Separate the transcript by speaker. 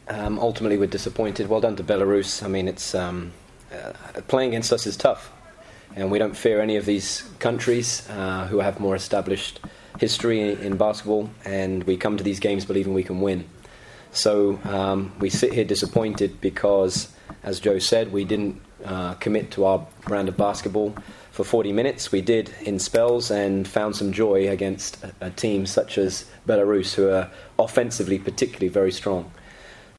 Speaker 1: Ultimately, we're disappointed. Well done to Belarus. I mean, it's playing against us is tough, and we don't fear any of these countries who have more established history in basketball, and we come to these games believing we can win. So we sit here disappointed because, as Joe said, we didn't commit to our brand of basketball for 40 minutes. We did in spells and found some joy against a team such as Belarus, who are offensively particularly very strong.